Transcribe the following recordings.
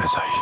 رضایی.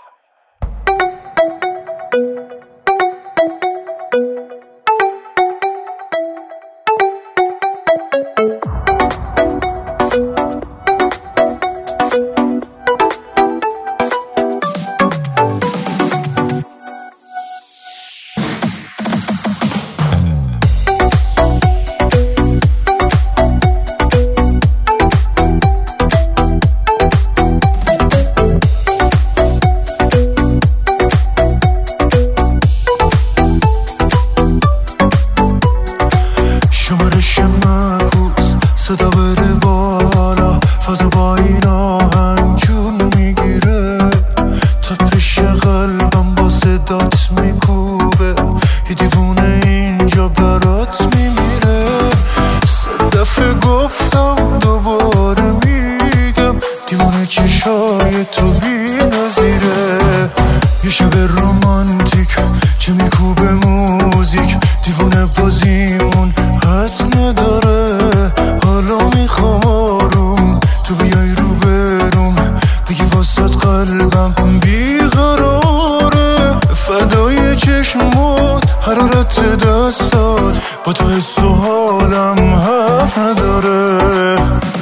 شمارش معکوس صدا بره بالا، فضا با این آهنگ جون میگیره، تپش قلبم با صدات میکوبه، یه دیوونه اینجا برات میمیره. سه دفعه گفتم دوباره میگم، دیوونه چشای تو بی نظیره. یه شب رومانتیک چه میکوبه موزیک، دیوونه بازیمون حد نداره. حالا میخوام آروم تو بیای رو بروم، بگی واسط قلبم بیقراره. فدای چشمات حرارت دستات، با تو حس و حالم حرف نداره.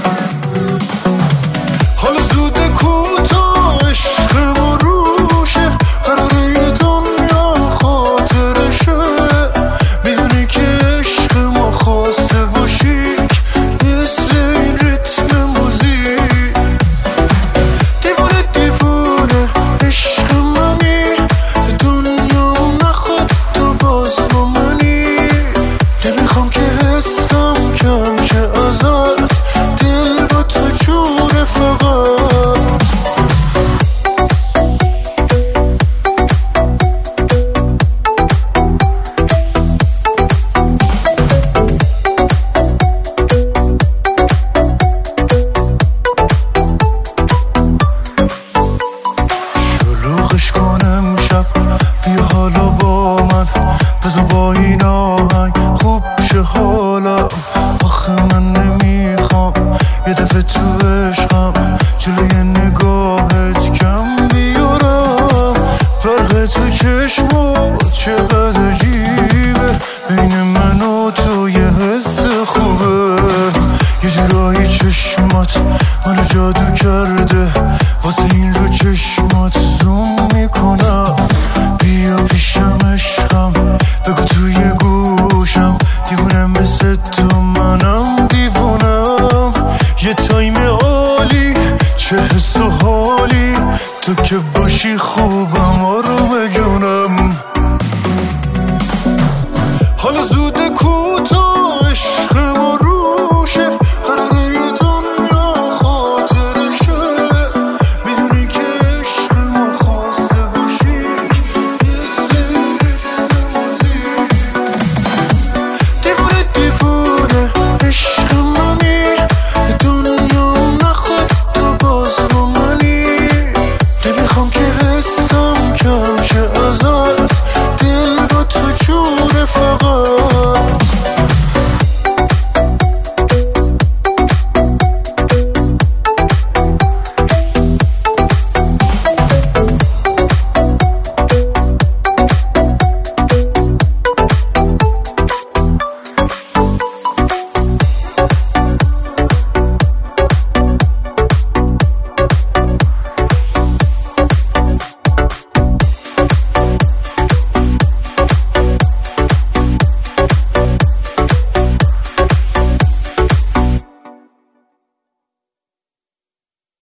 حالا زوده کوتاه عشق ما روشه، قراره یه دنیا خاطرشه. میدونی که عشق ما خاصه و شیک، مثل این ریتم موزیک. دیوونه دیوونه عشق منی، دنیا نخواد تو باز با منی. نمیخوام که حسم کم شه ازت، دل با تو جوره فقط. شلوغش کنم شب، بیا حالا با من، بذار با این آهنگ خوب شه حالا. آخه من نمیخوام یه دفعه تو عشقم، جلوی نگاهت کم بیارم. فرق تو چشمات چقدر عجیبه، بین من و تو یه حس خوبه. یه جورایی چشمات منو جادو کرده، واسه این رو چشمات زوم میکنم. بیا پیشم عشقم، بگو توی گوشم، دیوونه مثل تو منم دیوونم. یه تایم عالی چه حس و حالی، تو که باشی خوب